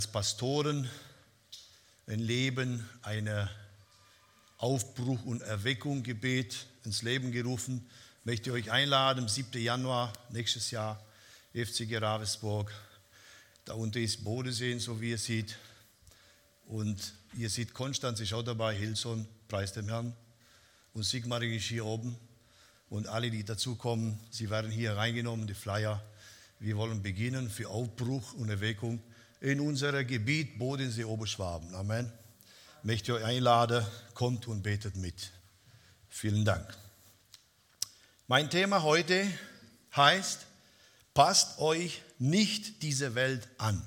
Pastoren ein Leben, eine Aufbruch- und Erweckung-Gebet ins Leben gerufen. Ich möchte euch einladen, am 7. Januar nächstes Jahr, FCG Ravensburg. Da unten ist Bodensee, so wie ihr seht. Und ihr seht, Konstanz ist auch dabei, Hilson, preis dem Herrn. Und Sigmaring ist hier oben. Und alle, die dazukommen, sie werden hier reingenommen, die Flyer. Wir wollen beginnen für Aufbruch und Erweckung in unser Gebiet Bodensee, Oberschwaben. Amen. Ich möchte euch einladen, kommt und betet mit. Vielen Dank. Mein Thema heute heißt, passt euch nicht diese Welt an.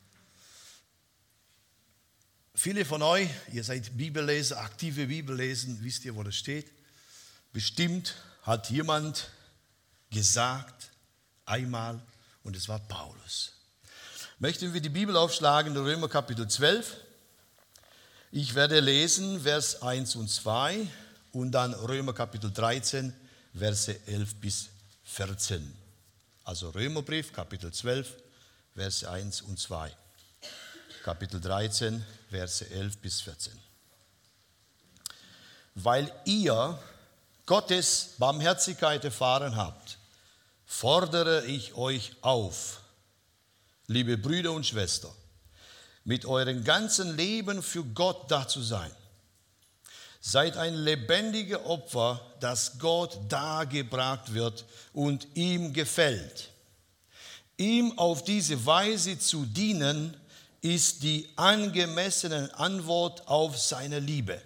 Viele von euch, ihr seid Bibelleser, aktive Bibellesen, wisst ihr, wo das steht? Bestimmt hat jemand gesagt, einmal, und es war Paulus. Möchten wir die Bibel aufschlagen, Römer Kapitel 12. Ich werde lesen, Vers 1 und 2 und dann Römer Kapitel 13, Verse 11 bis 14. Also Römerbrief, Kapitel 12, Verse 1 und 2. Kapitel 13, Verse 11 bis 14. Weil ihr Gottes Barmherzigkeit erfahren habt, fordere ich euch auf, liebe Brüder und Schwestern, mit eurem ganzen Leben für Gott da zu sein. Seid ein lebendiges Opfer, das Gott dargebracht wird und ihm gefällt. Ihm auf diese Weise zu dienen, ist die angemessene Antwort auf seine Liebe.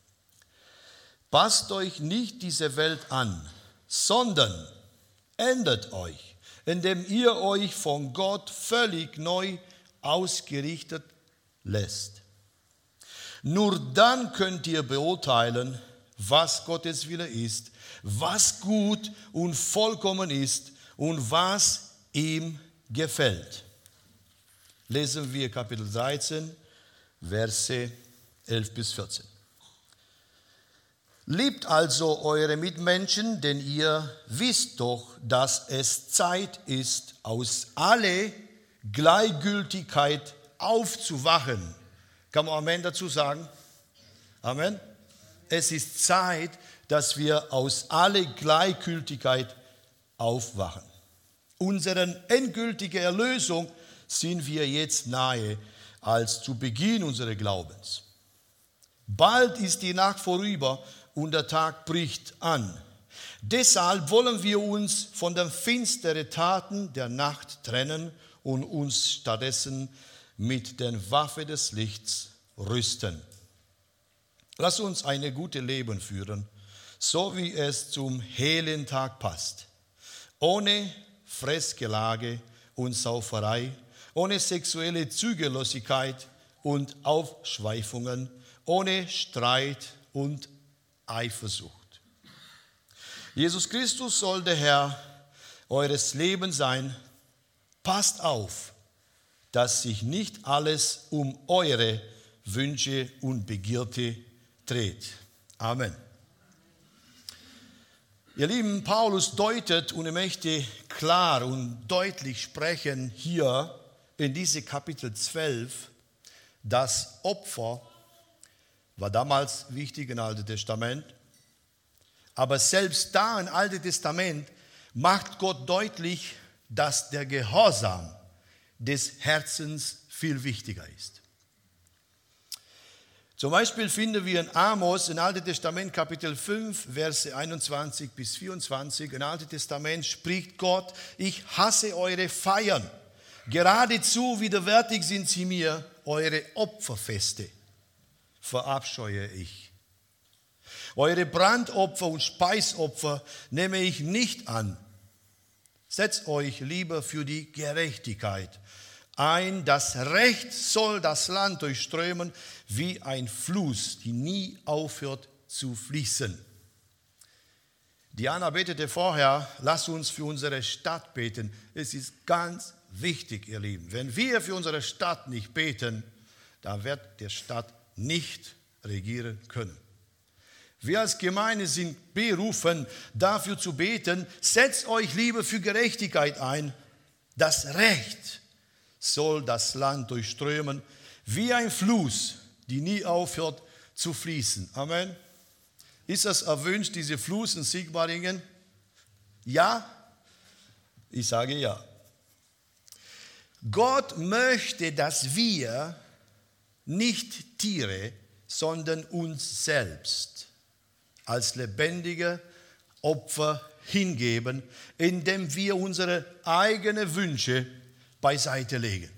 Passt euch nicht diese Welt an, sondern ändert euch, indem ihr euch von Gott völlig neu ausgerichtet lässt. Nur dann könnt ihr beurteilen, was Gottes Wille ist, was gut und vollkommen ist und was ihm gefällt. Lesen wir Kapitel 13, Verse 11 bis 14. Liebt also eure Mitmenschen, denn ihr wisst doch, dass es Zeit ist, aus aller Gleichgültigkeit aufzuwachen. Kann man Amen dazu sagen? Amen. Es ist Zeit, dass wir aus aller Gleichgültigkeit aufwachen. Unseren endgültigen Erlösung sind wir jetzt nahe als zu Beginn unseres Glaubens. Bald ist die Nacht vorüber und der Tag bricht an. Deshalb wollen wir uns von den finsteren Taten der Nacht trennen und uns stattdessen mit den Waffen des Lichts rüsten. Lass uns ein gutes Leben führen, so wie es zum hellen Tag passt. Ohne Fressgelage und Sauferei, ohne sexuelle Zügellosigkeit und Aufschweifungen, ohne Streit und Eifersucht. Jesus Christus soll der Herr eures Lebens sein. Passt auf, dass sich nicht alles um eure Wünsche und Begierde dreht. Amen. Ihr Lieben, Paulus deutet und er möchte klar und deutlich sprechen hier in diesem Kapitel 12, das Opfer war damals wichtig im Alten Testament, aber selbst da im Alten Testament macht Gott deutlich, dass der Gehorsam des Herzens viel wichtiger ist. Zum Beispiel finden wir in Amos im Alten Testament Kapitel 5, Verse 21 bis 24. Im Alten Testament spricht Gott, ich hasse eure Feiern. Geradezu widerwärtig sind sie mir, eure Opferfeste verabscheue ich. Eure Brandopfer und Speisopfer nehme ich nicht an. Setzt euch lieber für die Gerechtigkeit ein. Das Recht soll das Land durchströmen wie ein Fluss, die nie aufhört zu fließen. Diana betete vorher, lasst uns für unsere Stadt beten. Es ist ganz wichtig, ihr Lieben. Wenn wir für unsere Stadt nicht beten, dann wird die Stadt nicht regieren können. Wir als Gemeinde sind berufen, dafür zu beten, setzt euch lieber für Gerechtigkeit ein. Das Recht soll das Land durchströmen, wie ein Fluss, die nie aufhört zu fließen. Amen. Ist das erwünscht, diese Fluss in Sigmaringen? Ja? Ich sage ja. Gott möchte, dass wir nicht Tiere, sondern uns selbst als lebendige Opfer hingeben, indem wir unsere eigenen Wünsche beiseite legen.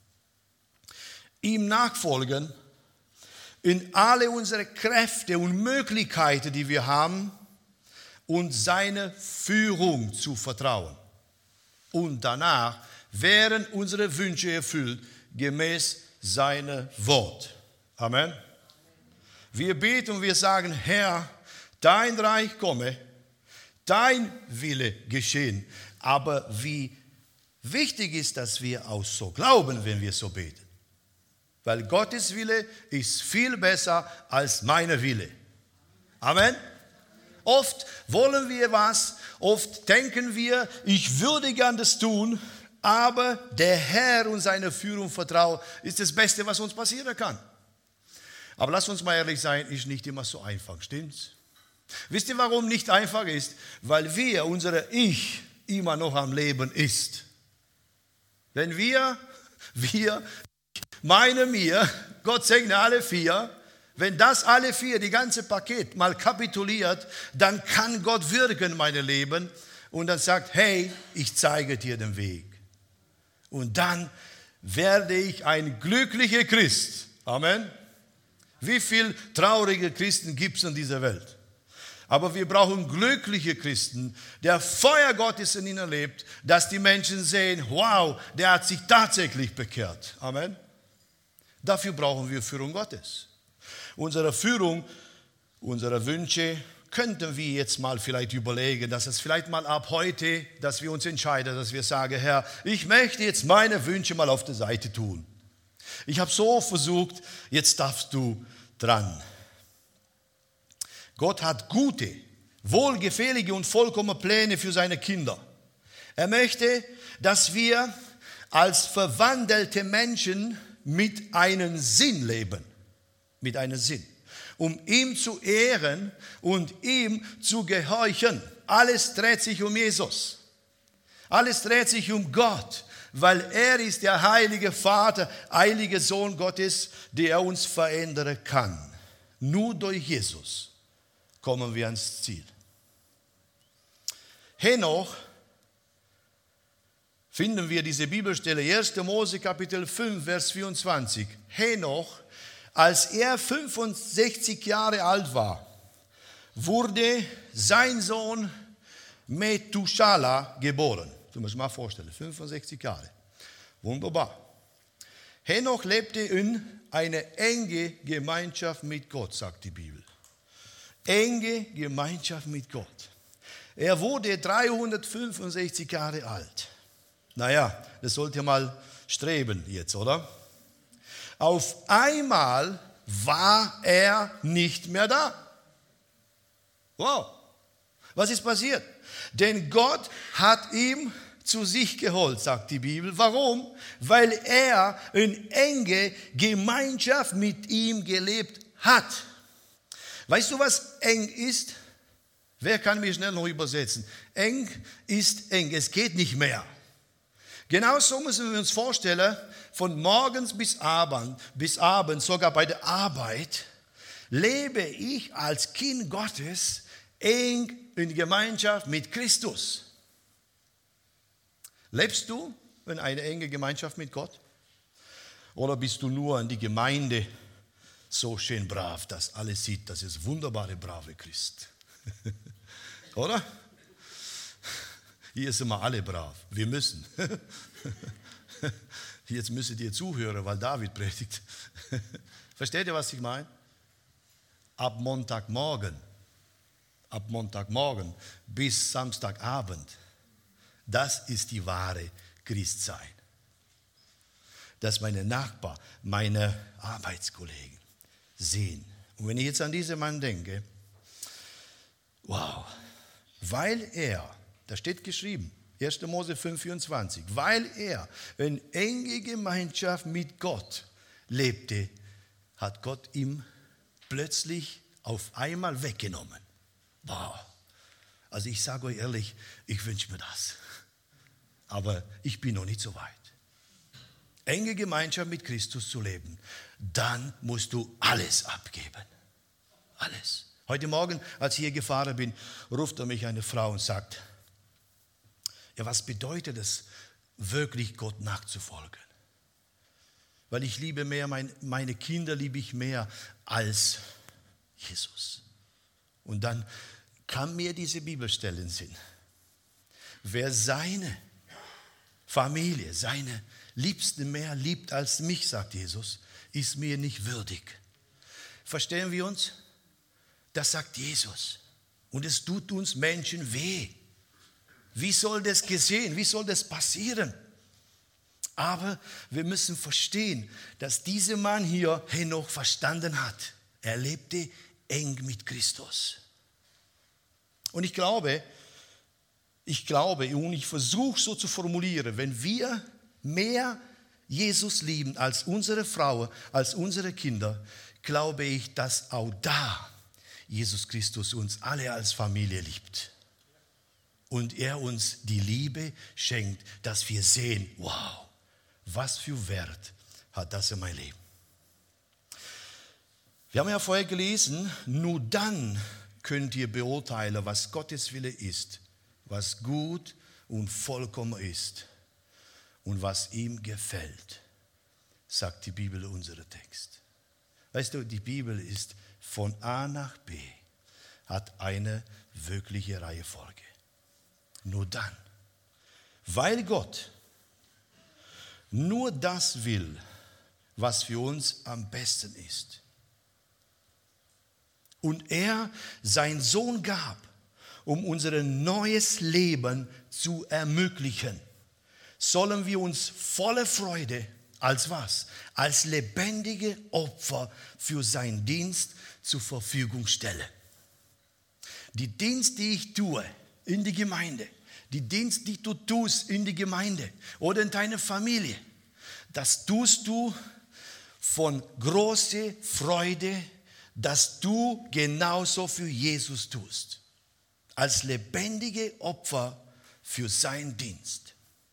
Ihm nachfolgen, in alle unsere Kräfte und Möglichkeiten, die wir haben, und seine Führung zu vertrauen. Und danach werden unsere Wünsche erfüllt, gemäß seinem Wort. Amen. Wir beten und wir sagen, Herr, dein Reich komme, dein Wille geschehen. Aber wie wichtig ist, dass wir auch so glauben, wenn wir so beten. Weil Gottes Wille ist viel besser als mein Wille. Amen. Oft wollen wir was, oft denken wir, ich würde gern das tun, aber der Herr und seine Führung vertrauen ist das Beste, was uns passieren kann. Aber lasst uns mal ehrlich sein, ist nicht immer so einfach, stimmt's? Wisst ihr, warum nicht einfach ist? Weil unser Ich immer noch am Leben ist. Wenn Gott segne alle vier, wenn das alle vier, die ganze Paket mal kapituliert, dann kann Gott wirken in meinem Leben und dann sagt, hey, ich zeige dir den Weg. Und dann werde ich ein glücklicher Christ. Amen. Wie viele traurige Christen gibt es in dieser Welt? Aber wir brauchen glückliche Christen, der Feuer Gottes in ihnen lebt, dass die Menschen sehen, wow, der hat sich tatsächlich bekehrt. Amen. Dafür brauchen wir Führung Gottes. Unsere Führung, unsere Wünsche könnten wir jetzt mal vielleicht überlegen, dass es vielleicht mal ab heute, dass wir uns entscheiden, dass wir sagen, Herr, ich möchte jetzt meine Wünsche mal auf der Seite tun. Ich habe so versucht, jetzt darfst du dran. Gott hat gute, wohlgefällige und vollkommene Pläne für seine Kinder. Er möchte, dass wir als verwandelte Menschen mit einem Sinn leben. Mit einem Sinn. Um ihm zu ehren und ihm zu gehorchen. Alles dreht sich um Jesus. Alles dreht sich um Gott, weil er ist der heilige Vater, heilige Sohn Gottes, der uns verändern kann. Nur durch Jesus kommen wir ans Ziel. Henoch, finden wir diese Bibelstelle, 1. Mose Kapitel 5, Vers 24. Henoch, als er 65 Jahre alt war, wurde sein Sohn Methuselah geboren. Du musst dir mal vorstellen, 65 Jahre. Wunderbar. Henoch lebte in einer engen Gemeinschaft mit Gott, sagt die Bibel. Enge Gemeinschaft mit Gott. Er wurde 365 Jahre alt. Naja, das sollt ihr mal streben jetzt, oder? Auf einmal war er nicht mehr da. Wow, was ist passiert? Denn Gott hat ihn zu sich geholt, sagt die Bibel. Warum? Weil er in enge Gemeinschaft mit ihm gelebt hat. Weißt du, was eng ist? Wer kann mir schnell noch übersetzen? Eng ist eng, es geht nicht mehr. Genauso müssen wir uns vorstellen, von morgens bis Abend, sogar bei der Arbeit, lebe ich als Kind Gottes eng in Gemeinschaft mit Christus. Lebst du in einer engen Gemeinschaft mit Gott? Oder bist du nur in die Gemeinde so schön brav, dass alles sieht, das ist wunderbare, brave Christ? Oder? Hier sind wir alle brav. Wir müssen. Jetzt müsstet ihr zuhören, weil David predigt. Versteht ihr, was ich meine? Ab Montagmorgen bis Samstagabend, das ist die wahre Christsein. Dass meine Nachbarn, meine Arbeitskollegen sehen. Und wenn ich jetzt an diesen Mann denke, wow, weil er, da steht geschrieben, 1. Mose 5,24. Weil er in enge Gemeinschaft mit Gott lebte, hat Gott ihm plötzlich auf einmal weggenommen. Wow. Also ich sage euch ehrlich, ich wünsche mir das. Aber ich bin noch nicht so weit. Enge Gemeinschaft mit Christus zu leben, dann musst du alles abgeben. Alles. Heute Morgen, als ich hier gefahren bin, ruft mich eine Frau und sagt, ja, was bedeutet es, wirklich Gott nachzufolgen? Weil ich liebe mehr, meine Kinder liebe ich mehr als Jesus. Und dann kam mir diese Bibelstelle in den Sinn. Wer seine Familie, seine Liebsten mehr liebt als mich, sagt Jesus, ist mir nicht würdig. Verstehen wir uns? Das sagt Jesus. Und es tut uns Menschen weh. Wie soll das geschehen? Wie soll das passieren? Aber wir müssen verstehen, dass dieser Mann hier Henoch verstanden hat. Er lebte eng mit Christus. Und ich glaube und ich versuche so zu formulieren, wenn wir mehr Jesus lieben als unsere Frau, als unsere Kinder, glaube ich, dass auch da Jesus Christus uns alle als Familie liebt. Und er uns die Liebe schenkt, dass wir sehen, wow, was für Wert hat das in meinem Leben. Wir haben ja vorher gelesen, nur dann könnt ihr beurteilen, was Gottes Wille ist, was gut und vollkommen ist und was ihm gefällt, sagt die Bibel in unserem Text. Weißt du, die Bibel ist von A nach B, hat eine wirkliche Reihenfolge. Nur dann, weil Gott nur das will, was für uns am besten ist. Und er seinen Sohn gab, um unser neues Leben zu ermöglichen, sollen wir uns voller Freude als was? Als lebendige Opfer für seinen Dienst zur Verfügung stellen. Die Dienst, die ich tue in die Gemeinde, die Dienst, die du tust in die Gemeinde oder in deiner Familie, das tust du von großer Freude, dass du genauso für Jesus tust. Als lebendige Opfer für seinen Dienst.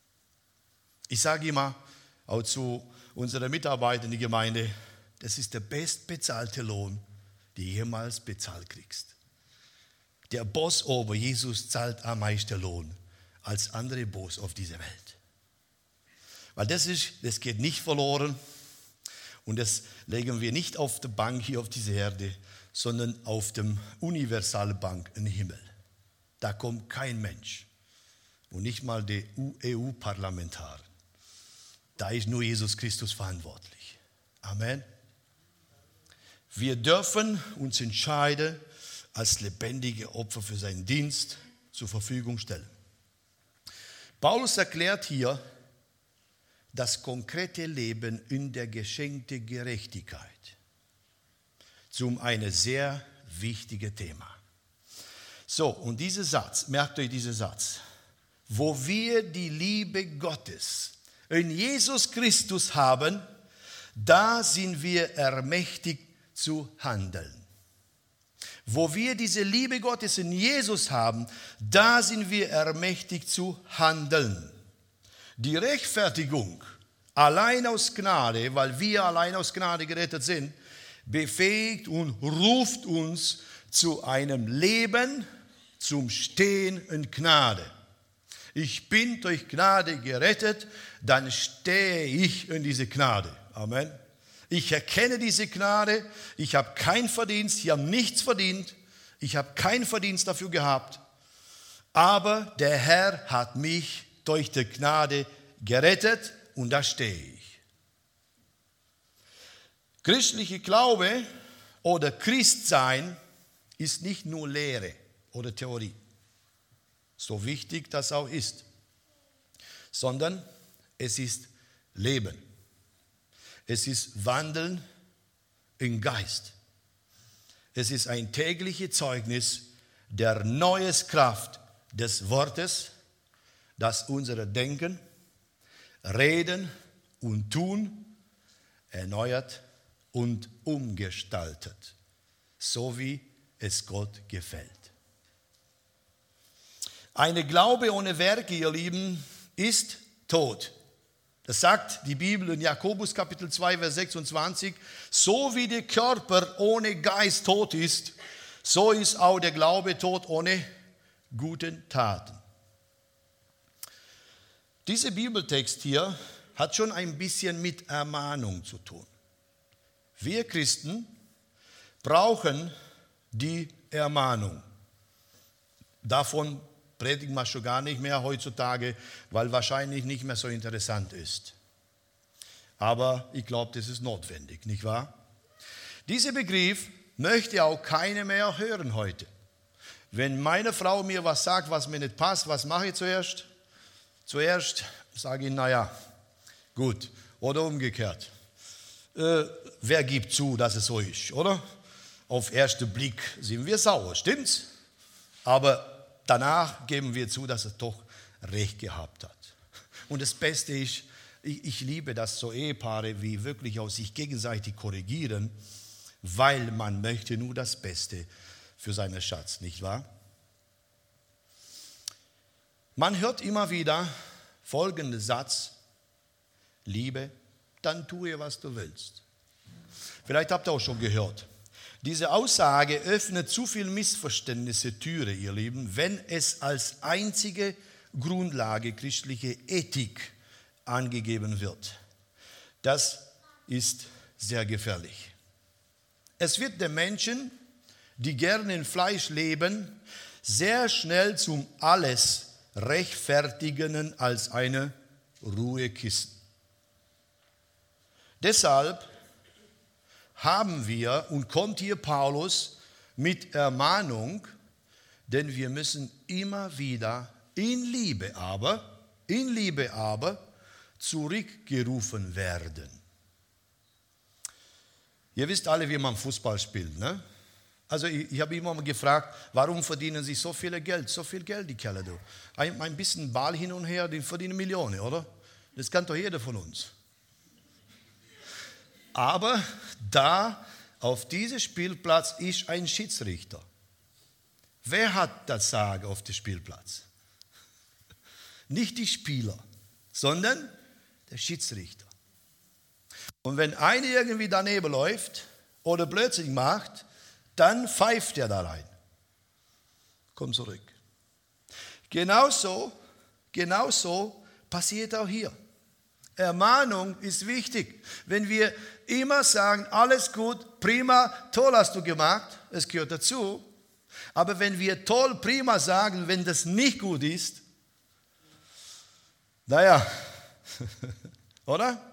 Ich sage immer, auch zu unseren Mitarbeitern in der Gemeinde, das ist der bestbezahlte Lohn, den du jemals bezahlt kriegst. Der Boss oben, Jesus, zahlt am meisten Lohn als andere Boss auf dieser Welt. Weil das geht nicht verloren und das legen wir nicht auf der Bank hier auf dieser Erde, sondern auf dem universalen Bank im Himmel. Da kommt kein Mensch und nicht mal die EU-Parlamentarier. Da ist nur Jesus Christus verantwortlich. Amen. Wir dürfen uns entscheiden, als lebendige Opfer für seinen Dienst zur Verfügung stellen. Paulus erklärt hier das konkrete Leben in der geschenkten Gerechtigkeit zum ein sehr wichtiges Thema. So, und dieser Satz, merkt euch diesen Satz, wo wir die Liebe Gottes in Jesus Christus haben, da sind wir ermächtigt zu handeln. Wo wir diese Liebe Gottes in Jesus haben, da sind wir ermächtigt zu handeln. Die Rechtfertigung allein aus Gnade, weil wir allein aus Gnade gerettet sind, befähigt und ruft uns zu einem Leben, zum Stehen in Gnade. Ich bin durch Gnade gerettet, dann stehe ich in diese Gnade. Amen. Ich erkenne diese Gnade, ich habe keinen Verdienst, ich habe nichts verdient, ich habe keinen Verdienst dafür gehabt, aber der Herr hat mich durch die Gnade gerettet und da stehe ich. Christlicher Glaube oder Christsein ist nicht nur Lehre oder Theorie, so wichtig das auch ist, sondern es ist Leben. Es ist Wandeln im Geist. Es ist ein tägliches Zeugnis der neuen Kraft des Wortes das unsere Denken, Reden und Tun erneuert und umgestaltet, so wie es Gott gefällt. Eine Glaube ohne Werke, ihr Lieben, ist tot. Das sagt die Bibel in Jakobus Kapitel 2, Vers 26. So wie der Körper ohne Geist tot ist, so ist auch der Glaube tot ohne guten Taten. Dieser Bibeltext hier hat schon ein bisschen mit Ermahnung zu tun. Wir Christen brauchen die Ermahnung. Davon predigen wir schon gar nicht mehr heutzutage, weil wahrscheinlich nicht mehr so interessant ist. Aber ich glaube, das ist notwendig, nicht wahr? Dieser Begriff möchte auch keiner mehr hören heute. Wenn meine Frau mir was sagt, was mir nicht passt, was mache ich zuerst? Zuerst sage ich, naja, gut, oder umgekehrt. Wer gibt zu, dass es so ist, oder? Auf den ersten Blick sind wir sauer, stimmt's? Aber danach geben wir zu, dass er doch recht gehabt hat. Und das Beste ist, ich liebe das, so Ehepaare wie wirklich auch sich gegenseitig korrigieren, weil man möchte nur das Beste für seinen Schatz, nicht wahr? Man hört immer wieder folgenden Satz: Liebe, dann tue, was du willst. Vielleicht habt ihr auch schon gehört. Diese Aussage öffnet zu viel Missverständnisse Türe, ihr Lieben, wenn es als einzige Grundlage christliche Ethik angegeben wird. Das ist sehr gefährlich. Es wird den Menschen, die gerne in Fleisch leben, sehr schnell zum alles Rechtfertigenden als eine Ruhekiste. Deshalb haben wir, und kommt hier Paulus mit Ermahnung, denn wir müssen immer wieder in Liebe aber zurückgerufen werden. Ihr wisst alle, wie man Fußball spielt, ne? Also ich habe immer mal gefragt, warum verdienen sie so viel Geld, die Kerle. Du. Ein bisschen Ball hin und her, die verdienen Millionen, oder? Das kann doch jeder von uns. Aber da auf diesem Spielplatz ist ein Schiedsrichter. Wer hat das Sagen auf dem Spielplatz? Nicht die Spieler, sondern der Schiedsrichter. Und wenn einer irgendwie daneben läuft oder Blödsinn macht, dann pfeift er da rein. Komm zurück. Genauso passiert auch hier. Ermahnung ist wichtig. Wenn wir immer sagen, alles gut, prima, toll hast du gemacht, es gehört dazu. Aber wenn wir toll, prima sagen, wenn das nicht gut ist, naja, oder?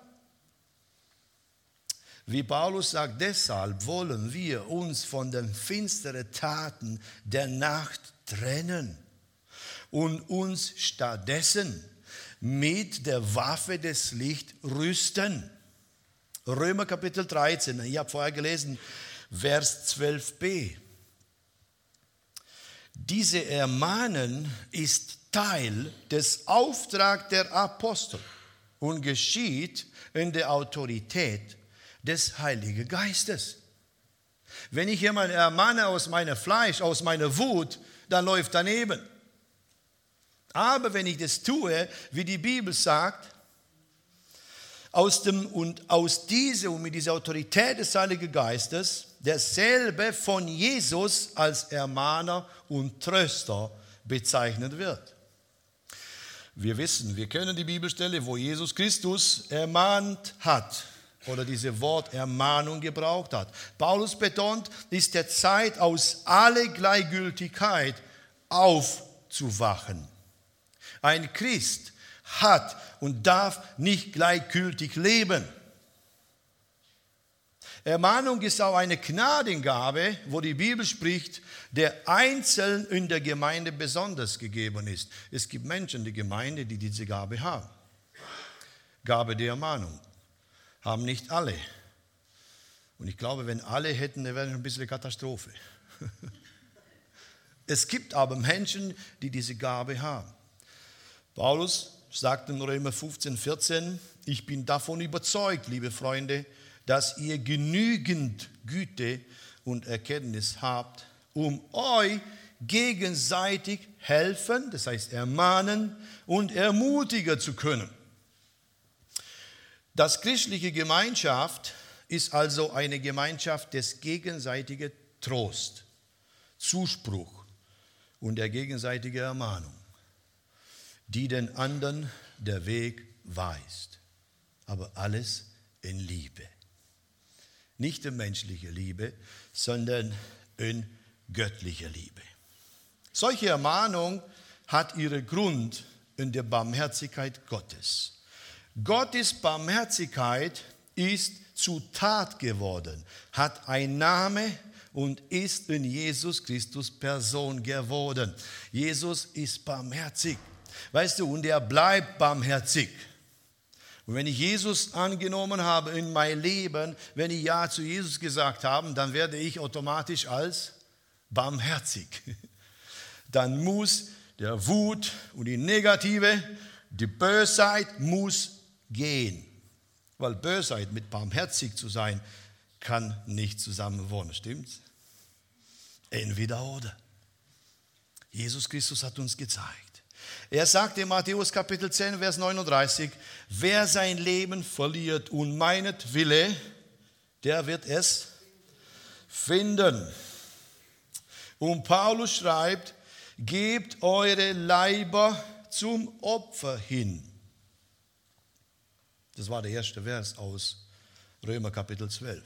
Wie Paulus sagt, deshalb wollen wir uns von den finsteren Taten der Nacht trennen und uns stattdessen mit der Waffe des Lichts rüsten. Römer Kapitel 13, ich habe vorher gelesen, Vers 12b. Diese Ermahnen ist Teil des Auftrags der Apostel und geschieht in der Autorität des Heiligen Geistes. Wenn ich jemanden ermahne aus meinem Fleisch, aus meiner Wut, dann läuft daneben. Aber wenn ich das tue, wie die Bibel sagt, mit dieser Autorität des Heiligen Geistes, derselbe von Jesus als Ermahner und Tröster bezeichnet wird. Wir wissen, wir kennen die Bibelstelle, wo Jesus Christus ermahnt hat oder dieses Wort Ermahnung gebraucht hat. Paulus betont, ist der Zeit aus aller Gleichgültigkeit aufzuwachen. Ein Christ hat und darf nicht gleichgültig leben. Ermahnung ist auch eine Gnadengabe, wo die Bibel spricht, der einzeln in der Gemeinde besonders gegeben ist. Es gibt Menschen in der Gemeinde, die diese Gabe haben. Gabe der Ermahnung. Haben nicht alle. Und ich glaube, wenn alle hätten, dann wäre es ein bisschen eine Katastrophe. Es gibt aber Menschen, die diese Gabe haben. Paulus sagt in Römer 15,14, ich bin davon überzeugt, liebe Freunde, dass ihr genügend Güte und Erkenntnis habt, um euch gegenseitig helfen, das heißt ermahnen und ermutigen zu können. Das christliche Gemeinschaft ist also eine Gemeinschaft des gegenseitigen Trost, Zuspruch und der gegenseitigen Ermahnung, die den anderen der Weg weist, aber alles in Liebe. Nicht in menschlicher Liebe, sondern in göttlicher Liebe. Solche Ermahnung hat ihren Grund in der Barmherzigkeit Gottes. Gottes Barmherzigkeit ist zu Tat geworden, hat einen Namen und ist in Jesus Christus Person geworden. Jesus ist barmherzig. Weißt du, und er bleibt barmherzig. Und wenn ich Jesus angenommen habe in mein Leben, wenn ich Ja zu Jesus gesagt habe, dann werde ich automatisch als barmherzig. Dann muss der Wut und die Negative, die Bösheit muss gehen. Weil Bösheit mit barmherzig zu sein, kann nicht zusammen wohnen, stimmt's? Entweder oder. Jesus Christus hat uns gezeigt. Er sagt in Matthäus Kapitel 10, Vers 39, wer sein Leben verliert um meinetwillen, der wird es finden. Und Paulus schreibt, gebt eure Leiber zum Opfer hin. Das war der erste Vers aus Römer Kapitel 12.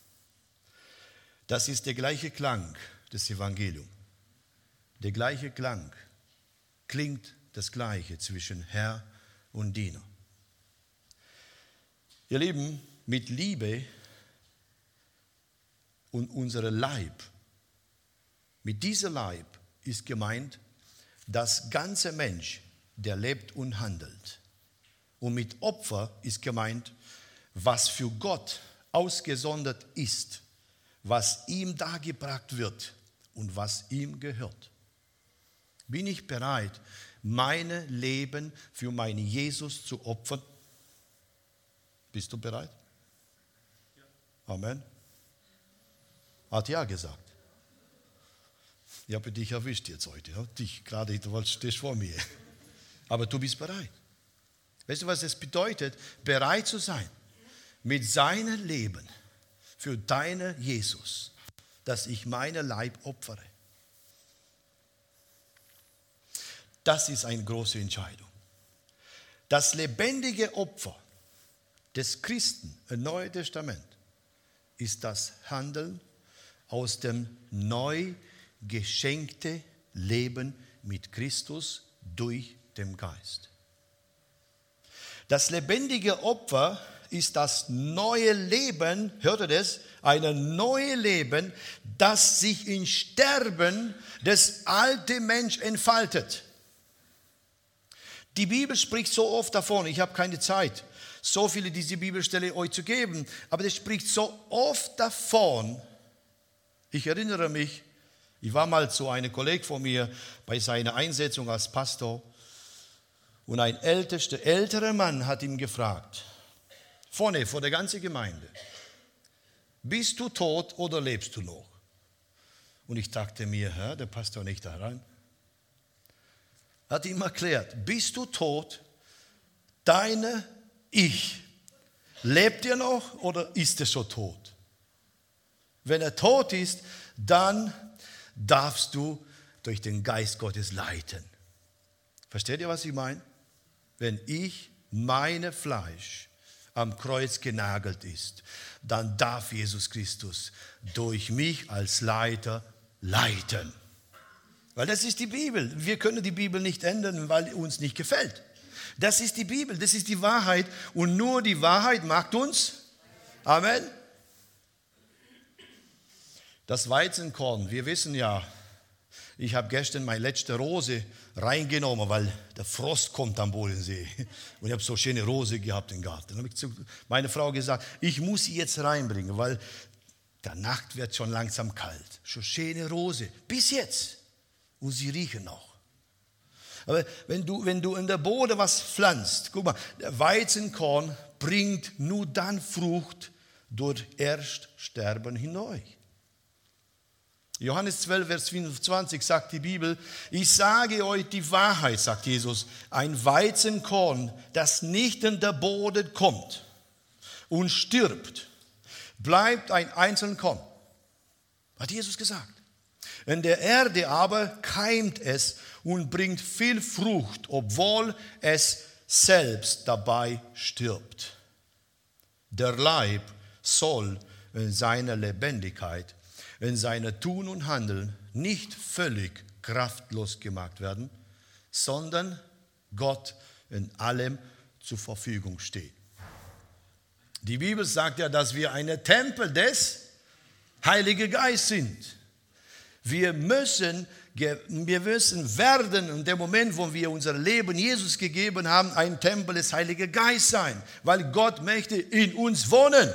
Das ist der gleiche Klang des Evangeliums. Der gleiche Klang klingt das Gleiche zwischen Herr und Diener. Ihr Lieben, mit Liebe und unserem Leib, mit diesem Leib ist gemeint, das ganze Mensch, der lebt und handelt. Und mit Opfer ist gemeint, was für Gott ausgesondert ist, was ihm dargebracht wird und was ihm gehört. Bin ich bereit, mein Leben für meinen Jesus zu opfern? Bist du bereit? Ja. Amen. Hat ja gesagt. Ich habe dich erwischt jetzt heute. Ja? Dich gerade, du stehst vor mir. Aber du bist bereit. Weißt du, was es bedeutet, bereit zu sein, mit seinem Leben für deinen Jesus, dass ich meinen Leib opfere? Das ist eine große Entscheidung. Das lebendige Opfer des Christen im Neuen Testament ist das Handeln aus dem neu geschenkten Leben mit Christus durch den Geist. Das lebendige Opfer ist das neue Leben, hört ihr das? Ein neues Leben, das sich im Sterben des alten Menschen entfaltet. Die Bibel spricht so oft davon, ich habe keine Zeit, so viele diese Bibelstelle euch zu geben, aber es spricht so oft davon. Ich erinnere mich, ich war mal zu einem Kollegen von mir bei seiner Einsetzung als Pastor und ein älterer Mann hat ihn gefragt, vor der ganzen Gemeinde, bist du tot oder lebst du noch? Und ich dachte mir, der passt doch nicht da rein. Hat ihm erklärt, bist du tot, deine Ich, lebt er noch oder ist er schon tot? Wenn er tot ist, dann darfst du durch den Geist Gottes leiten. Versteht ihr, was ich meine? Wenn meine Fleisch am Kreuz genagelt ist, dann darf Jesus Christus durch mich als Leiter leiten. Weil das ist die Bibel. Wir können die Bibel nicht ändern, weil uns nicht gefällt. Das ist die Bibel, das ist die Wahrheit und nur die Wahrheit macht uns. Amen. Das Weizenkorn, wir wissen ja, ich habe gestern meine letzte Rose reingenommen, weil der Frost kommt am Bodensee. Und ich habe so schöne Rose gehabt im Garten. Dann habe ich zu meiner Frau gesagt, ich muss sie jetzt reinbringen, weil der Nacht wird schon langsam kalt. Schon schöne Rose, bis jetzt. Und sie riechen noch. Aber wenn du in der Boden was pflanzt, guck mal, der Weizenkorn bringt nur dann Frucht durch Erststerben hindurch. Johannes 12, Vers 25 sagt die Bibel, ich sage euch die Wahrheit, sagt Jesus, ein Weizenkorn, das nicht in der Boden kommt und stirbt, bleibt ein Einzelkorn. Hat Jesus gesagt. In der Erde aber keimt es und bringt viel Frucht, obwohl es selbst dabei stirbt. Der Leib soll in seiner Lebendigkeit, in seiner Tun und Handeln nicht völlig kraftlos gemacht werden, sondern Gott in allem zur Verfügung steht. Die Bibel sagt ja, dass wir ein Tempel des Heiligen Geistes sind. Wir müssen werden, in dem Moment, wo wir unser Leben Jesus gegeben haben, ein Tempel des Heiligen Geistes sein, weil Gott möchte in uns wohnen.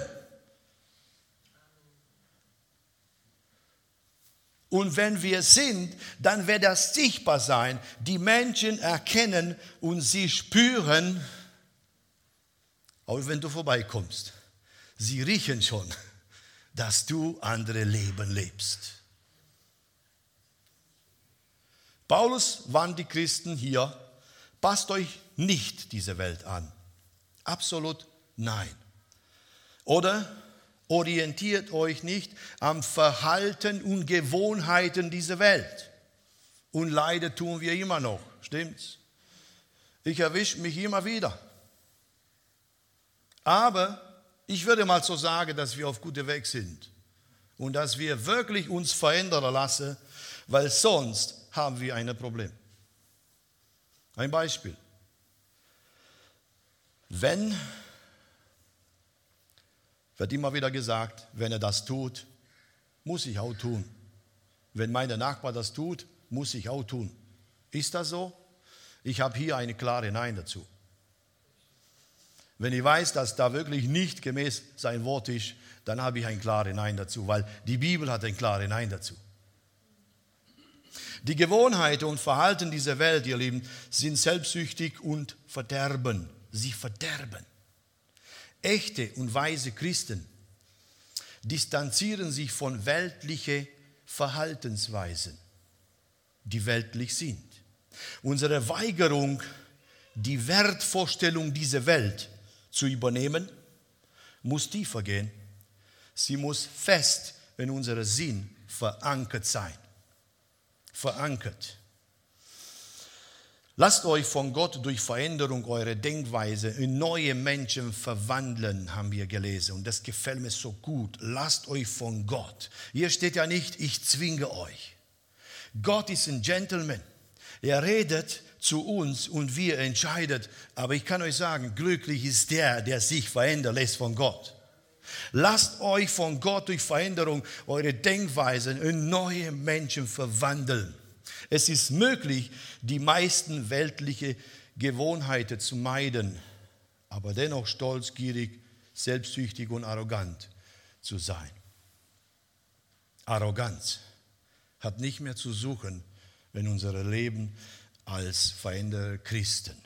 Und wenn wir sind, dann wird das sichtbar sein. Die Menschen erkennen und sie spüren, auch wenn du vorbeikommst, sie riechen schon, dass du andere Leben lebst. Paulus warnt die Christen hier, passt euch nicht diese Welt an. Absolut nein. Oder orientiert euch nicht am Verhalten und Gewohnheiten dieser Welt. Und leider tun wir immer noch, stimmt's? Ich erwische mich immer wieder. Aber ich würde mal so sagen, dass wir auf gutem Weg sind. Und dass wir wirklich uns verändern lassen, weil sonst haben wir ein Problem. Ein Beispiel. Wird immer wieder gesagt, wenn er das tut, muss ich auch tun. Wenn mein Nachbar das tut, muss ich auch tun. Ist das so? Ich habe hier eine klare Nein dazu. Wenn ich weiß, dass da wirklich nicht gemäß sein Wort ist, dann habe ich ein klares Nein dazu, weil die Bibel hat ein klares Nein dazu. Die Gewohnheiten und Verhalten dieser Welt, ihr Lieben, sind selbstsüchtig und verderben. Sie verderben. Echte und weise Christen distanzieren sich von weltlichen Verhaltensweisen, die weltlich sind. Unsere Weigerung, die Wertvorstellung dieser Welt zu übernehmen, muss tiefer gehen. Sie muss fest in unserem Sinn verankert sein. Verankert. Lasst euch von Gott durch Veränderung eurer Denkweise in neue Menschen verwandeln, haben wir gelesen. Und das gefällt mir so gut. Lasst euch von Gott. Hier steht ja nicht, ich zwinge euch. Gott ist ein Gentleman. Er redet zu uns und wir entscheiden. Aber ich kann euch sagen, glücklich ist der sich verändern lässt von Gott. Lasst euch von Gott durch Veränderung eure Denkweisen in neue Menschen verwandeln. Es ist möglich, die meisten weltlichen Gewohnheiten zu meiden, aber dennoch stolz, gierig, selbstsüchtig und arrogant zu sein. Arroganz hat nicht mehr zu suchen in unserem Leben als veränderte Christen.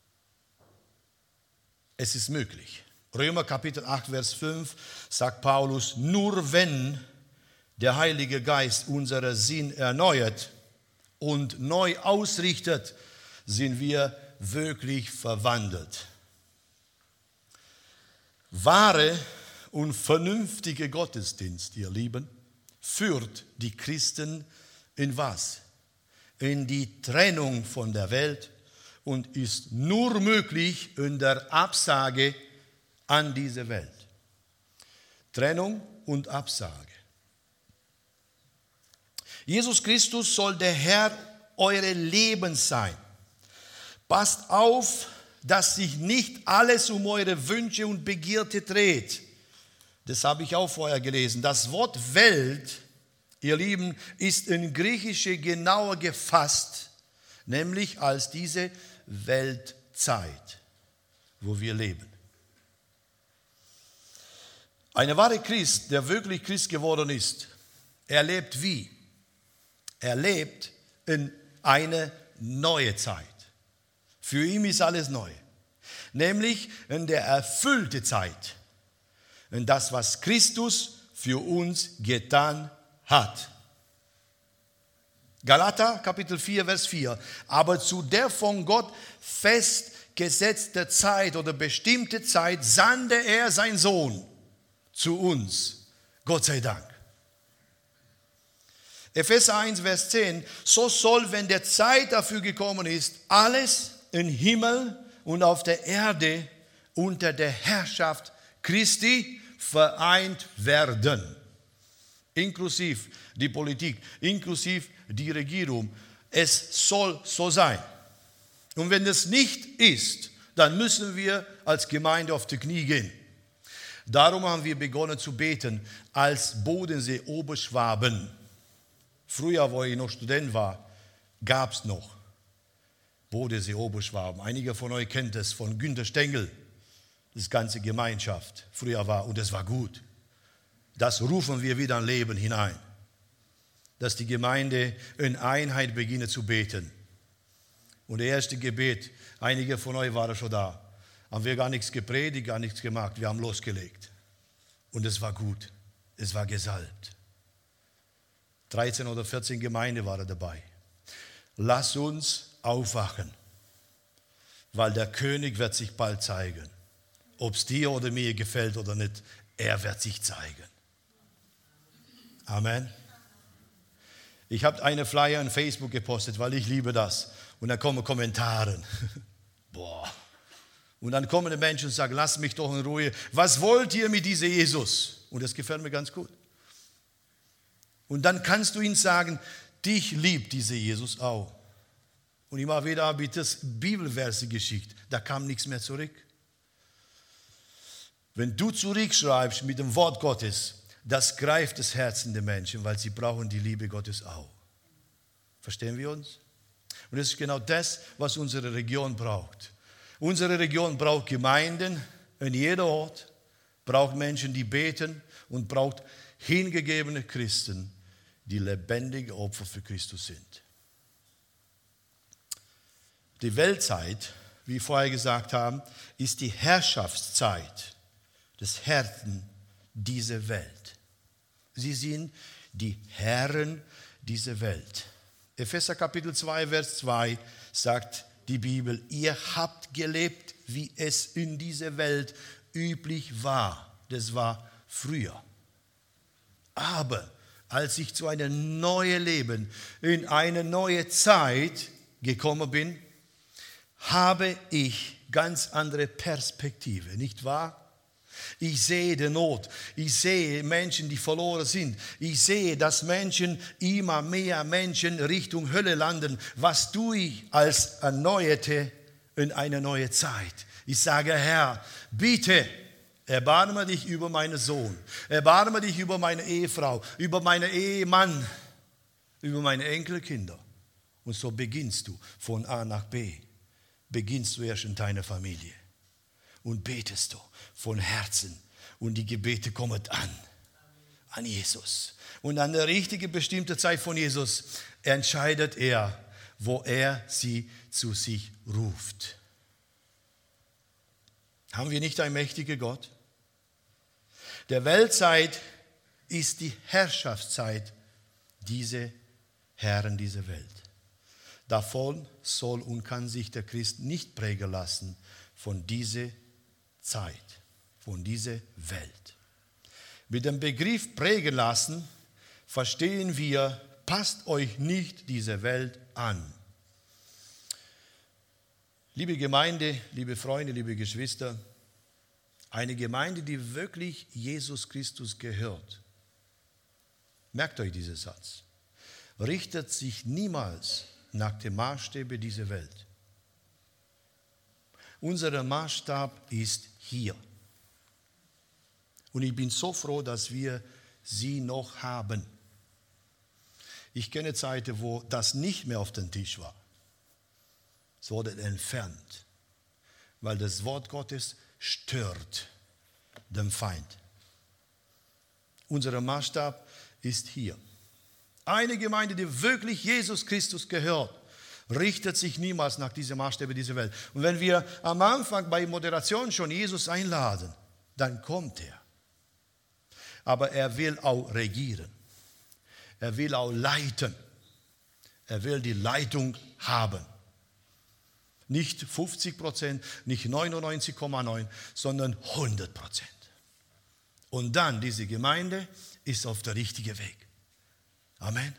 Es ist möglich. Römer Kapitel 8, Vers 5 sagt Paulus, nur wenn der Heilige Geist unseren Sinn erneuert und neu ausrichtet, sind wir wirklich verwandelt. Wahre und vernünftige Gottesdienst, ihr Lieben, führt die Christen in was? In die Trennung von der Welt und ist nur möglich in der Absage an diese Welt. Trennung und Absage. Jesus Christus soll der Herr eures Lebens sein. Passt auf, dass sich nicht alles um eure Wünsche und Begierde dreht. Das habe ich auch vorher gelesen. Das Wort Welt, ihr Lieben, ist in Griechische genauer gefasst, nämlich als diese Weltzeit, wo wir leben. Ein wahrer Christ, der wirklich Christ geworden ist, er lebt wie? Er lebt in eine neue Zeit. Für ihn ist alles neu. Nämlich in der erfüllten Zeit. In das, was Christus für uns getan hat. Galater, Kapitel 4, Vers 4. Aber zu der von Gott festgesetzte Zeit oder bestimmte Zeit sandte er seinen Sohn zu uns. Gott sei Dank. Epheser 1, Vers 10. So soll, wenn der Zeit dafür gekommen ist, alles im Himmel und auf der Erde unter der Herrschaft Christi vereint werden. Inklusive die Politik, inklusive die Regierung. Es soll so sein. Und wenn das nicht ist, dann müssen wir als Gemeinde auf die Knie gehen. Darum haben wir begonnen zu beten als Bodensee-Oberschwaben. Früher, wo ich noch Student war, gab es noch Bodensee-Oberschwaben. Einige von euch kennt es von Günter Stengel. Das ganze Gemeinschaft früher war und es war gut. Das rufen wir wieder in Leben hinein. Dass die Gemeinde in Einheit beginne zu beten. Und das erste Gebet, einige von euch waren schon da, haben wir gar nichts gepredigt, gar nichts gemacht, wir haben losgelegt. Und es war gut, es war gesalbt. 13 oder 14 Gemeinden waren dabei. Lass uns aufwachen, weil der König wird sich bald zeigen. Ob es dir oder mir gefällt oder nicht, er wird sich zeigen. Amen. Ich habe eine Flyer in Facebook gepostet, weil ich liebe das. Und dann kommen Kommentare. Boah. Und dann kommen die Menschen und sagen, lasst mich doch in Ruhe. Was wollt ihr mit diesem Jesus? Und das gefällt mir ganz gut. Und dann kannst du ihnen sagen, dich liebt dieser Jesus auch. Und immer wieder habe ich das Bibelverse geschickt. Da kam nichts mehr zurück. Wenn du zurückschreibst mit dem Wort Gottes, das greift das Herzen der Menschen, weil sie brauchen die Liebe Gottes auch. Verstehen wir uns? Und das ist genau das, was unsere Region braucht. Unsere Region braucht Gemeinden in jeder Ort, braucht Menschen, die beten und braucht hingegebene Christen, die lebendige Opfer für Christus sind. Die Weltzeit, wie wir vorher gesagt haben, ist die Herrschaftszeit des Herrn dieser Welt. Sie sind die Herren dieser Welt. Epheser Kapitel 2, Vers 2 sagt die Bibel, ihr habt gelebt, wie es in dieser Welt üblich war. Das war früher. Aber als ich zu einem neuen Leben, in eine neue Zeit gekommen bin, habe ich ganz andere Perspektive, nicht wahr? Ich sehe die Not, ich sehe Menschen, die verloren sind. Ich sehe, dass immer mehr Menschen Richtung Hölle landen. Was tue ich als Erneuerte in eine neue Zeit? Ich sage, Herr, bitte, erbarme dich über meinen Sohn, erbarme dich über meine Ehefrau, über meinen Ehemann, über meine Enkelkinder. Und so beginnst du von A nach B. Beginnst du erst in deiner Familie und betest du von Herzen und die Gebete kommen an Jesus. Und an der richtigen bestimmten Zeit von Jesus entscheidet er, wo er sie zu sich ruft. Haben wir nicht einen mächtigen Gott? Der Weltzeit ist die Herrschaftszeit dieser Herren dieser Welt. Davon soll und kann sich der Christ nicht prägen lassen von dieser Zeit, von dieser Welt. Mit dem Begriff prägen lassen verstehen wir, passt euch nicht dieser Welt an. Liebe Gemeinde, liebe Freunde, liebe Geschwister, eine Gemeinde, die wirklich Jesus Christus gehört, merkt euch diesen Satz, richtet sich niemals nach dem Maßstäbe dieser Welt. Unser Maßstab ist hier. Und ich bin so froh, dass wir sie noch haben. Ich kenne Zeiten, wo das nicht mehr auf dem Tisch war. Es wurde entfernt, weil das Wort Gottes stört den Feind. Unser Maßstab ist hier. Eine Gemeinde, die wirklich Jesus Christus gehört, richtet sich niemals nach diesen Maßstäben dieser Welt. Und wenn wir am Anfang bei Moderation schon Jesus einladen, dann kommt er. Aber er will auch regieren. Er will auch leiten. Er will die Leitung haben. Nicht 50%, nicht 99,9%, sondern 100%. Und dann, diese Gemeinde ist auf der richtigen Weg. Amen.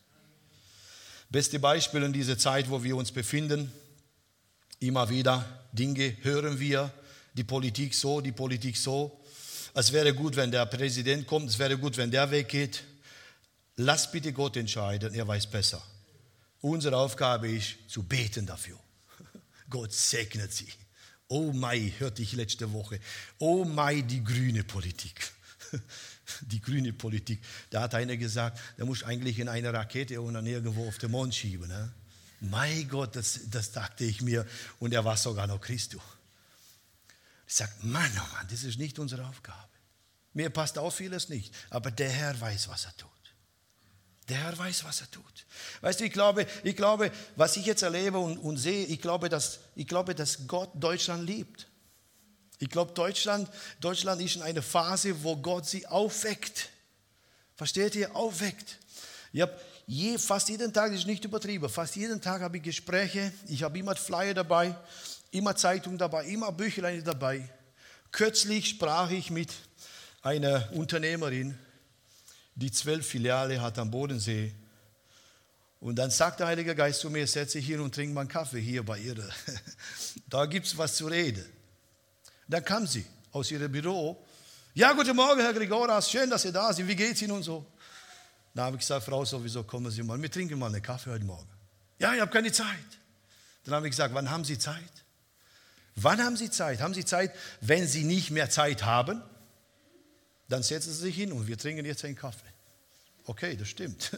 Beste Beispiel in dieser Zeit, wo wir uns befinden. Immer wieder Dinge hören wir, die Politik so, die Politik so. Es wäre gut, wenn der Präsident kommt, es wäre gut, wenn der weggeht. Lass bitte Gott entscheiden, er weiß besser. Unsere Aufgabe ist, zu beten dafür. Gott segnet sie. Oh Mai, hörte ich letzte Woche. Oh Mai, die grüne Politik. Die grüne Politik. Da hat einer gesagt, der muss eigentlich in eine Rakete und dann irgendwo auf den Mond schieben. Ne? Mein Gott, das dachte ich mir. Und er war sogar noch Christus. Ich sage, Mann, oh Mann, das ist nicht unsere Aufgabe. Mir passt auch vieles nicht. Aber der Herr weiß, was er tut. Der Herr weiß, was er tut. Weißt du, ich glaube, was ich jetzt erlebe und sehe, ich glaube, dass Gott Deutschland liebt. Ich glaube, Deutschland ist in einer Phase, wo Gott sie aufweckt. Versteht ihr? Aufweckt. Ich habe fast jeden Tag, das ist nicht übertrieben, fast jeden Tag habe ich Gespräche. Ich habe immer Flyer dabei, immer Zeitung dabei, immer Büchlein dabei. Kürzlich sprach ich mit einer Unternehmerin, die 12 Filiale hat am Bodensee. Und dann sagt der Heilige Geist zu mir, setz dich hin und trink mal einen Kaffee hier bei ihr. Da gibt es was zu reden. Dann kam sie aus ihrem Büro. Ja, guten Morgen, Herr Gregoras, schön, dass Sie da sind. Wie geht's Ihnen und so? Dann habe ich gesagt, Frau, sowieso kommen Sie mal. Wir trinken mal einen Kaffee heute Morgen. Ja, ich habe keine Zeit. Dann habe ich gesagt, wann haben Sie Zeit? Wann haben Sie Zeit? Haben Sie Zeit, wenn Sie nicht mehr Zeit haben? Dann setzen Sie sich hin und wir trinken jetzt einen Kaffee. Okay, das stimmt.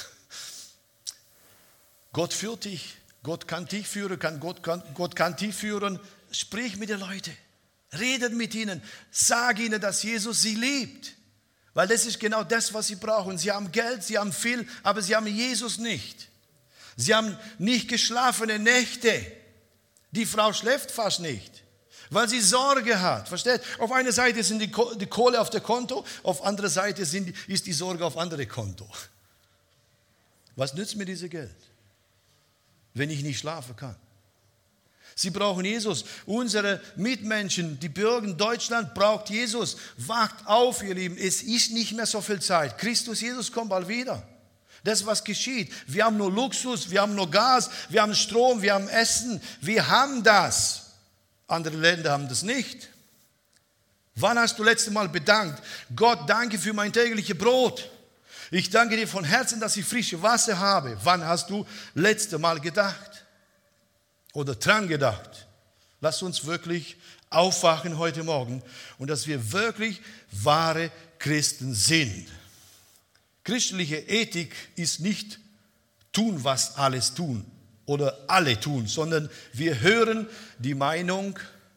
Gott führt dich. Gott kann dich führen. Gott kann dich führen. Sprich mit den Leuten. Redet mit ihnen. Sag ihnen, dass Jesus sie liebt. Weil das ist genau das, was sie brauchen. Sie haben Geld, sie haben viel, aber sie haben Jesus nicht. Sie haben nicht geschlafene Nächte. Die Frau schläft fast nicht, weil sie Sorge hat. Versteht? Auf einer Seite sind die Kohle auf dem Konto, auf anderer Seite ist die Sorge auf andere Konto. Was nützt mir dieses Geld, wenn ich nicht schlafen kann? Sie brauchen Jesus. Unsere Mitmenschen, die Bürger in Deutschland braucht Jesus. Wacht auf, ihr Lieben. Es ist nicht mehr so viel Zeit. Christus Jesus kommt bald wieder. Das, was geschieht. Wir haben nur Luxus, wir haben nur Gas, wir haben Strom, wir haben Essen. Wir haben das. Andere Länder haben das nicht. Wann hast du letztes Mal bedankt? Gott, danke für mein tägliches Brot. Ich danke dir von Herzen, dass ich frisches Wasser habe. Wann hast du letztes Mal gedacht? Oder dran gedacht. Lass uns wirklich aufwachen heute Morgen und dass wir wirklich wahre Christen sind. Christliche Ethik ist nicht tun, was alles tun oder alle tun, sondern wir hören die Meinung,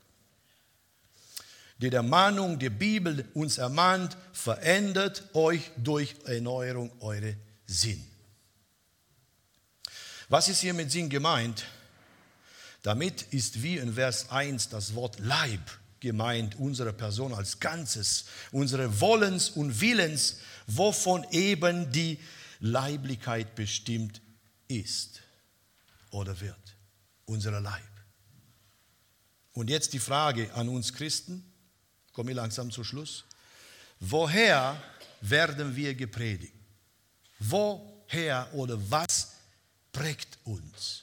die der Mahnung der Bibel uns ermahnt, verändert euch durch Erneuerung eurer Sinn. Was ist hier mit Sinn gemeint? Damit ist wie in Vers 1 das Wort Leib gemeint, unsere Person als Ganzes, unsere Wollens und Willens, wovon eben die Leiblichkeit bestimmt ist oder wird, unser Leib. Und jetzt die Frage an uns Christen, komme ich langsam zum Schluss, woher werden wir gepredigt? Woher oder was prägt uns?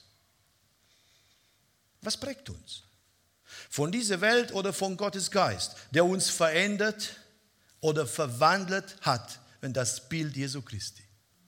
Was prägt uns? Von dieser Welt oder von Gottes Geist, der uns verändert oder verwandelt hat in das Bild Jesu Christi?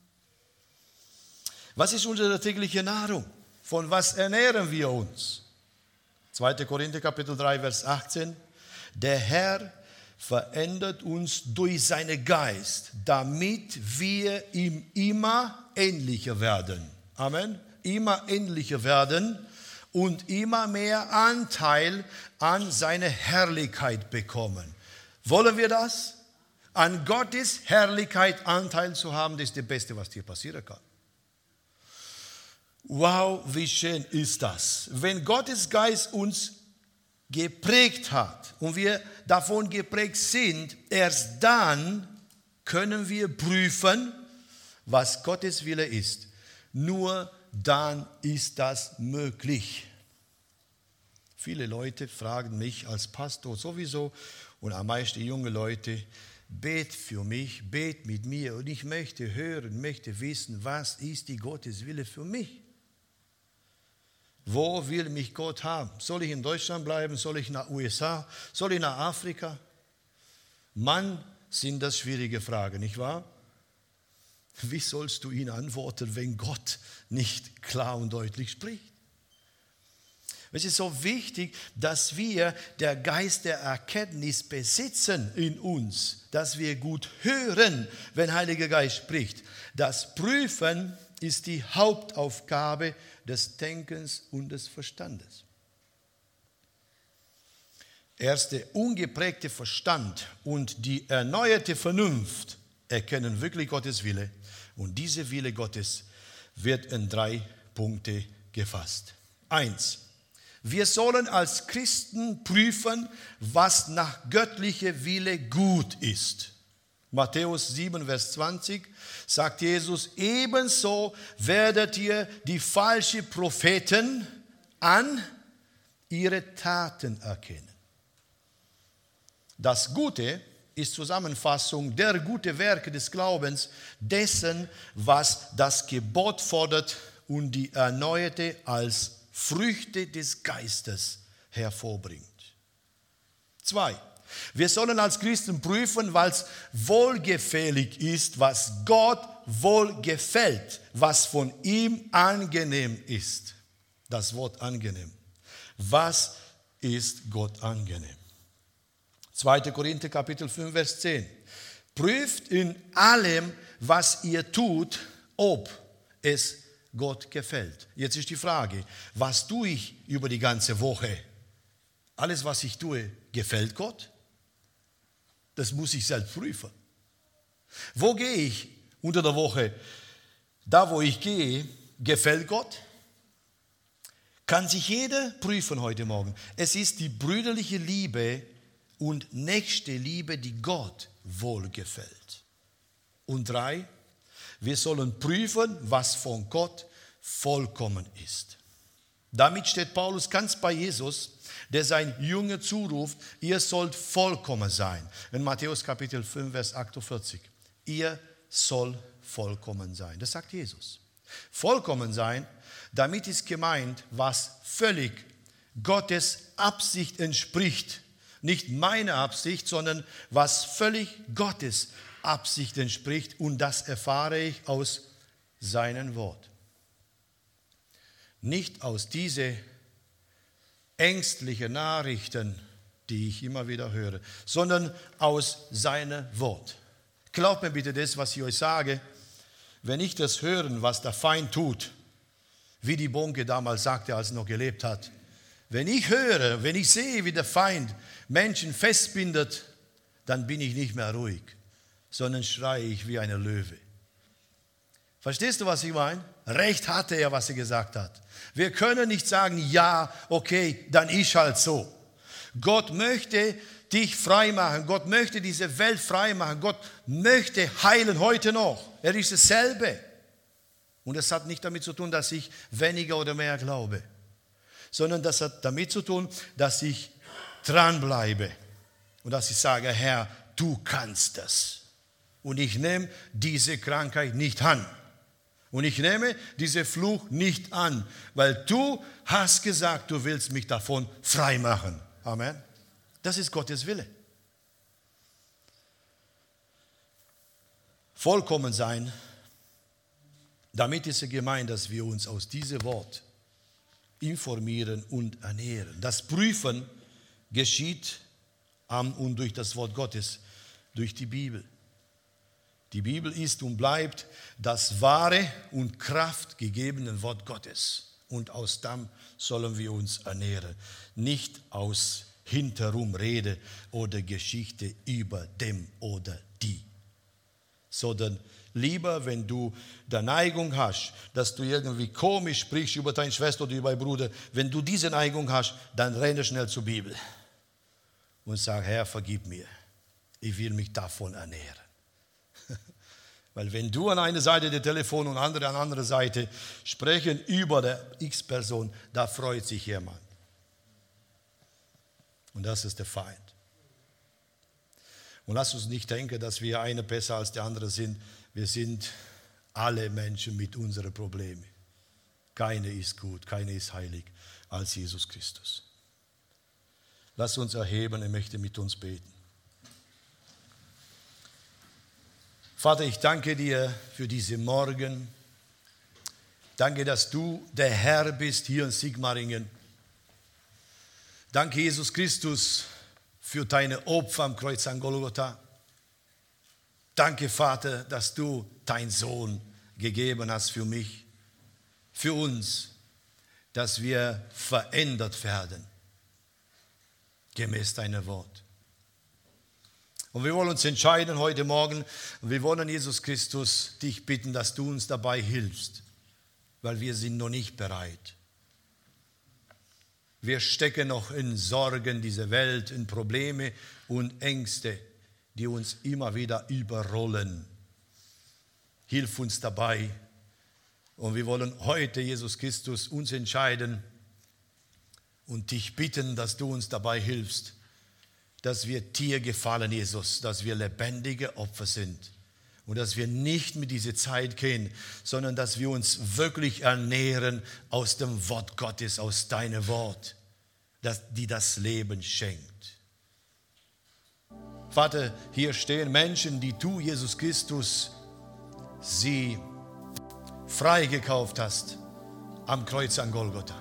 Was ist unsere tägliche Nahrung? Von was ernähren wir uns? 2. Korinther Kapitel 3, Vers 18. Der Herr verändert uns durch seinen Geist, damit wir ihm immer ähnlicher werden. Amen. Immer ähnlicher werden und immer mehr Anteil an seiner Herrlichkeit bekommen. Wollen wir das? An Gottes Herrlichkeit Anteil zu haben, das ist das Beste, was dir passieren kann. Wow, wie schön ist das, wenn Gottes Geist uns geprägt hat und wir davon geprägt sind, erst dann können wir prüfen, was Gottes Wille ist. Nur dann ist das möglich. Viele Leute fragen mich als Pastor sowieso und am meisten junge Leute, bet für mich, bet mit mir und ich möchte hören, möchte wissen, was ist die Gottes Wille für mich? Wo will mich Gott haben? Soll ich in Deutschland bleiben? Soll ich nach USA? Soll ich nach Afrika? Mann, sind das schwierige Fragen, nicht wahr? Wie sollst du ihn antworten, wenn Gott nicht klar und deutlich spricht? Es ist so wichtig, dass wir der Geist der Erkenntnis besitzen in uns, dass wir gut hören, wenn Heiliger Geist spricht. Das Prüfen ist die Hauptaufgabe des Denkens und des Verstandes. Erst der ungeprägte Verstand und die erneuerte Vernunft erkennen wirklich Gottes Wille. Und dieser Wille Gottes wird in 3 Punkte gefasst. 1. Wir sollen als Christen prüfen, was nach göttlicher Wille gut ist. Matthäus 7, Vers 20 sagt Jesus, ebenso werdet ihr die falschen Propheten an ihre Taten erkennen. Das Gute ist Zusammenfassung der guten Werke des Glaubens, dessen, was das Gebot fordert und die Erneuerte als Früchte des Geistes hervorbringt. 2. Wir sollen als Christen prüfen, was wohlgefällig ist, was Gott wohlgefällt, was von ihm angenehm ist. Das Wort angenehm. Was ist Gott angenehm? 2. Korinther Kapitel 5, Vers 10. Prüft in allem, was ihr tut, ob es Gott gefällt. Jetzt ist die Frage, was tue ich über die ganze Woche? Alles, was ich tue, gefällt Gott? Das muss ich selbst prüfen. Wo gehe ich unter der Woche? Da, wo ich gehe, gefällt Gott? Kann sich jeder prüfen heute Morgen. Es ist die brüderliche Liebe und nächste Liebe, die Gott wohlgefällt. Und 3, wir sollen prüfen, was von Gott vollkommen ist. Damit steht Paulus ganz bei Jesus, der sein Jünger zuruft, ihr sollt vollkommen sein. In Matthäus Kapitel 5, Vers 48. Ihr sollt vollkommen sein. Das sagt Jesus. Vollkommen sein, damit ist gemeint, was völlig Gottes Absicht entspricht. Nicht meine Absicht, sondern was völlig Gottes Absicht entspricht. Und das erfahre ich aus seinem Wort. Nicht aus diesen ängstlichen Nachrichten, die ich immer wieder höre, sondern aus seinem Wort. Glaubt mir bitte das, was ich euch sage. Wenn ich das höre, was der Feind tut, wie die Bonke damals sagte, als er noch gelebt hat, wenn ich höre, wenn ich sehe, wie der Feind Menschen festbindet, dann bin ich nicht mehr ruhig, sondern schreie ich wie eine Löwe. Verstehst du, was ich meine? Recht hatte er, was er gesagt hat. Wir können nicht sagen, ja, okay, dann ist halt so. Gott möchte dich frei machen. Gott möchte diese Welt frei machen. Gott möchte heilen heute noch. Er ist dasselbe. Und es hat nicht damit zu tun, dass ich weniger oder mehr glaube, sondern das hat damit zu tun, dass ich dranbleibe und dass ich sage, Herr, du kannst das. Und ich nehme diese Krankheit nicht an. Und ich nehme diesen Fluch nicht an, weil du hast gesagt, du willst mich davon frei machen. Amen. Das ist Gottes Wille. Vollkommen sein, damit ist es gemeint, dass wir uns aus diesem Wort informieren und ernähren. Das Prüfen geschieht am und durch das Wort Gottes, durch die Bibel. Die Bibel ist und bleibt das wahre und kraftgegebene Wort Gottes. Und aus dem sollen wir uns ernähren. Nicht aus Hinterumrede oder Geschichte über dem oder die. sondern lieber, wenn du der Neigung hast, dass du irgendwie komisch sprichst über deine Schwester oder über deinen Bruder, wenn du diese Neigung hast, dann renne schnell zur Bibel und sag, Herr, vergib mir, ich will mich davon ernähren. Weil wenn du an einer Seite der Telefon und andere an der anderen Seite sprechen über der X-Person, da freut sich jemand. Und das ist der Feind. Und lass uns nicht denken, dass wir eine besser als der andere sind. Wir sind alle Menschen mit unseren Problemen. Keine ist gut, keine ist heilig als Jesus Christus. Lass uns erheben, er möchte mit uns beten. Vater, ich danke dir für diesen Morgen. Danke, dass du der Herr bist hier in Sigmaringen. Danke, Jesus Christus, für deine Opfer am Kreuz an Golgotha. Danke, Vater, dass du deinen Sohn gegeben hast für mich, für uns, dass wir verändert werden, gemäß deinem Wort. Und wir wollen uns entscheiden heute Morgen, und wir wollen, Jesus Christus, dich bitten, dass du uns dabei hilfst, weil wir sind noch nicht bereit. Wir stecken noch in Sorgen dieser Welt, in Probleme und Ängste, die uns immer wieder überrollen. Hilf uns dabei. Und wir wollen heute, Jesus Christus, uns entscheiden und dich bitten, dass du uns dabei hilfst, dass wir dir gefallen, Jesus, dass wir lebendige Opfer sind und dass wir nicht mit dieser Zeit gehen, sondern dass wir uns wirklich ernähren aus dem Wort Gottes, aus deinem Wort, die das Leben schenkt. Vater, hier stehen Menschen, die du, Jesus Christus, sie freigekauft hast am Kreuz an Golgotha.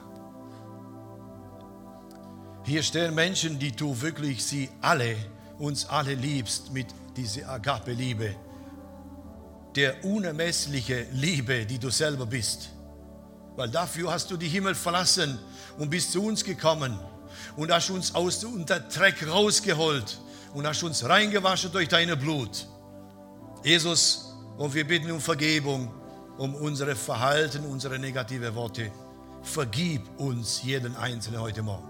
Hier stehen Menschen, die du wirklich uns alle liebst mit dieser Agape-Liebe, der unermessliche Liebe, die du selber bist. Weil dafür hast du die Himmel verlassen und bist zu uns gekommen und hast uns aus dem Dreck rausgeholt und hast uns reingewaschen durch dein Blut. Jesus, und wir bitten um Vergebung, um unsere Verhalten, unsere negative Worte. Vergib uns jeden Einzelnen heute Morgen.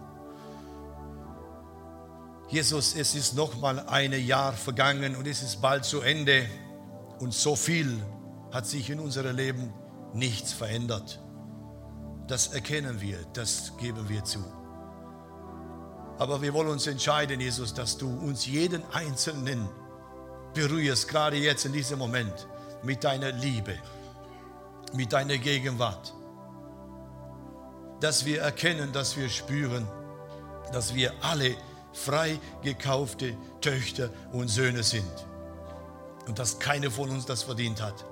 Jesus, es ist noch mal ein Jahr vergangen und es ist bald zu Ende und so viel hat sich in unserem Leben nichts verändert. Das erkennen wir, das geben wir zu. Aber wir wollen uns entscheiden, Jesus, dass du uns jeden Einzelnen berührst, gerade jetzt in diesem Moment, mit deiner Liebe, mit deiner Gegenwart. Dass wir erkennen, dass wir spüren, dass wir alle frei gekaufte Töchter und Söhne sind und dass keine von uns das verdient hat.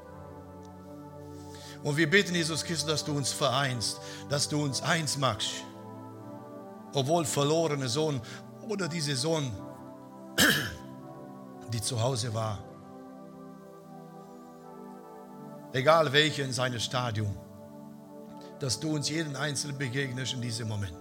Und wir beten, Jesus Christus, dass du uns vereinst, dass du uns eins machst, obwohl verlorene Sohn oder diese Sohn, die zu Hause war, egal welcher in seinem Stadium, dass du uns jeden Einzelnen begegnest in diesem Moment.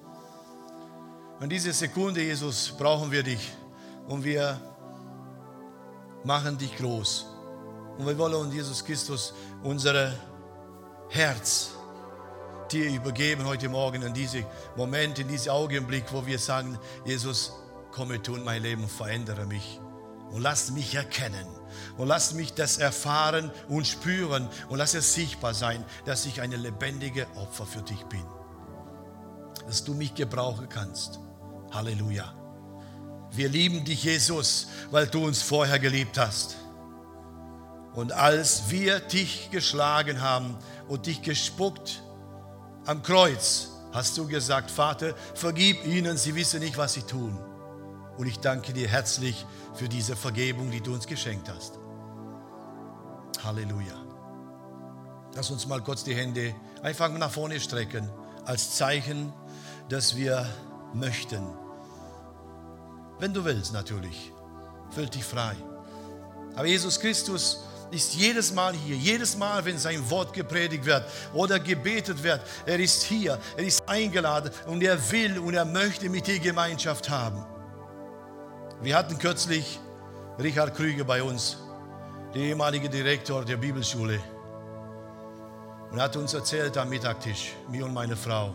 In dieser Sekunde, Jesus, brauchen wir dich und wir machen dich groß. Und wir wollen uns, Jesus Christus, unser Herz dir übergeben heute Morgen in diesem Moment, in diesem Augenblick, wo wir sagen, Jesus, komme tu in mein Leben und verändere mich. Und lass mich erkennen und lass mich das erfahren und spüren und lass es sichtbar sein, dass ich eine lebendige Opfer für dich bin. Dass du mich gebrauchen kannst. Halleluja. Wir lieben dich, Jesus, weil du uns vorher geliebt hast. Und als wir dich geschlagen haben und dich gespuckt am Kreuz, hast du gesagt, Vater, vergib ihnen, sie wissen nicht, was sie tun. Und ich danke dir herzlich für diese Vergebung, die du uns geschenkt hast. Halleluja. Lass uns mal kurz die Hände einfach nach vorne strecken, als Zeichen, dass wir möchten. Wenn du willst, natürlich. Fühl dich frei. Aber Jesus Christus ist jedes Mal hier, jedes Mal, wenn sein Wort gepredigt wird oder gebetet wird, er ist hier, er ist eingeladen und er will und er möchte mit dir Gemeinschaft haben. Wir hatten kürzlich Richard Krüger bei uns der ehemalige Direktor der Bibelschule, und hat uns erzählt am Mittagstisch, mir und meine Frau,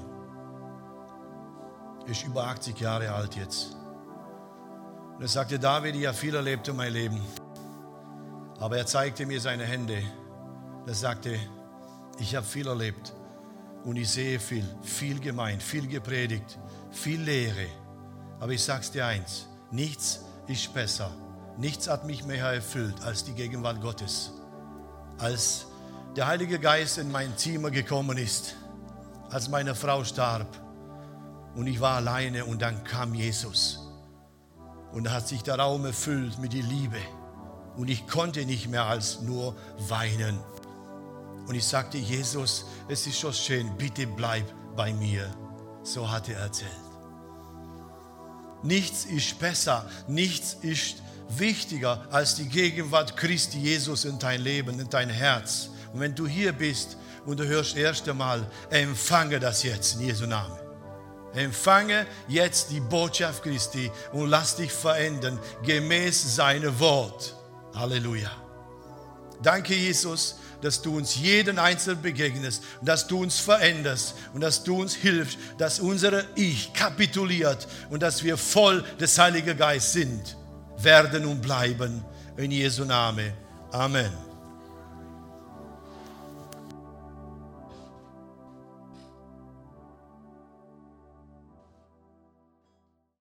er ist über 80 Jahre alt jetzt. Und er sagte, David, ich habe viel erlebt in meinem Leben. Aber er zeigte mir seine Hände. Er sagte, ich habe viel erlebt und ich sehe viel gemeint, viel gepredigt, viel Lehre. Aber ich sage es dir eins, nichts ist besser. Nichts hat mich mehr erfüllt als die Gegenwart Gottes. Als der Heilige Geist in mein Zimmer gekommen ist, als meine Frau starb und ich war alleine und dann kam Jesus. Und da hat sich der Raum erfüllt mit der Liebe. Und ich konnte nicht mehr als nur weinen. Und ich sagte, Jesus, es ist so schön, bitte bleib bei mir. So hat er erzählt. Nichts ist besser, nichts ist wichtiger als die Gegenwart Christi Jesus in dein Leben, in dein Herz. Und wenn du hier bist und du hörst das erste Mal, empfange das jetzt in Jesu Namen. Empfange jetzt die Botschaft Christi und lass dich verändern, gemäß seinem Wort. Halleluja. Danke, Jesus, dass du uns jeden Einzelnen begegnest, und dass du uns veränderst und dass du uns hilfst, dass unser Ich kapituliert und dass wir voll des Heiligen Geistes sind, werden und bleiben. In Jesu Namen. Amen.